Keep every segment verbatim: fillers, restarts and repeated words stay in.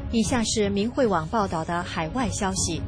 以下是明慧网报道的海外消息，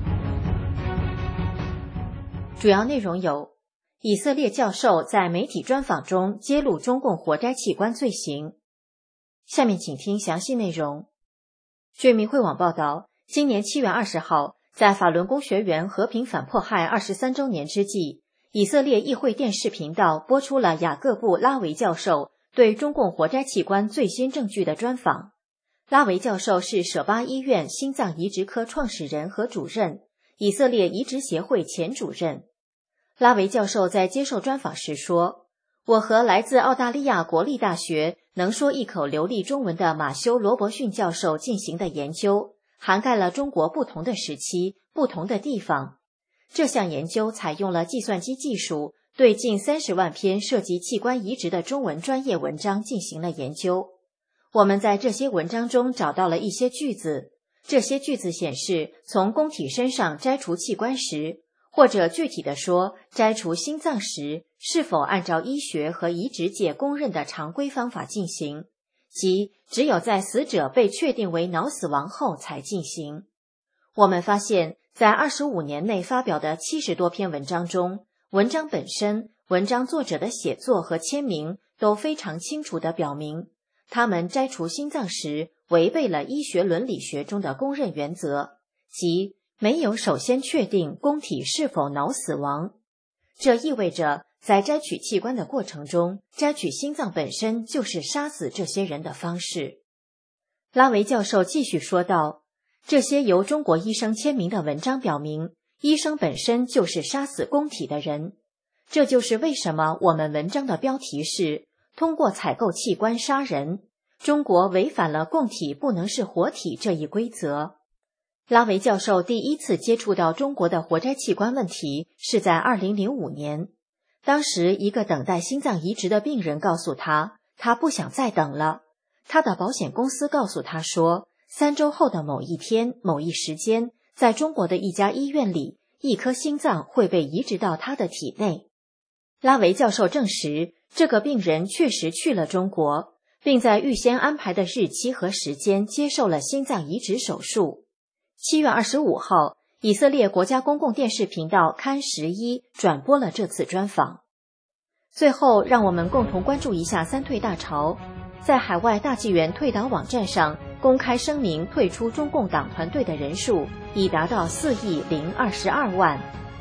主要内容有：以色列教授在媒体专访中揭露中共活摘器官罪行。下面请听详细内容。据明慧网报道，今年七月二十号，在法轮功学员和平反迫害二十三周年之际，以色列议会电视频道播出了雅各布·拉维教授对中共活摘器官最新证据的专访。拉维教授是舍巴医院心脏移植科创始人和主任，以色列移植协会前主任。拉维教授在接受专访时说：“我和来自澳大利亚国立大学能说一口流利中文的马修·罗伯逊教授进行的研究，涵盖了中国不同的时期、不同的地方。这项研究采用了计算机技术，对近三十万篇涉及器官移植的中文专业文章进行了研究。我们在这些文章中找到了一些句子，这些句子显示，从供体身上摘除器官时，或者具体地说，摘除心脏时，是否按照医学和移植界公认的常规方法进行，即只有在死者被确定为脑死亡后才进行。我们发现，在二十五年内发表的七十多篇文章中，文章本身、文章作者的写作和签名都非常清楚地表明，他们摘除心脏时违背了医学伦理学中的公认原则，即没有首先确定供体是否脑死亡。这意味着，在摘取器官的过程中，摘取心脏本身就是杀死这些人的方式。拉维教授继续说道，这些由中国医生签名的文章表明，医生本身就是杀死供体的人。这就是为什么我们文章的标题是通过采购器官杀人，中国违反了供体不能是活体这一规则。拉维教授第一次接触到中国的活摘器官问题是在二零零五年，当时一个等待心脏移植的病人告诉他，他不想再等了。他的保险公司告诉他说，三周后的某一天、某一时间，在中国的一家医院里，一颗心脏会被移植到他的体内。拉维教授证实，这个病人确实去了中国，并在预先安排的日期和时间接受了心脏移植手术。七月二十五号，以色列国家公共电视频道刊十一转播了这次专访。最后，让我们共同关注一下三退大潮。在海外大纪元退党网站上公开声明退出中共党团队的人数已达到四亿零二十二万。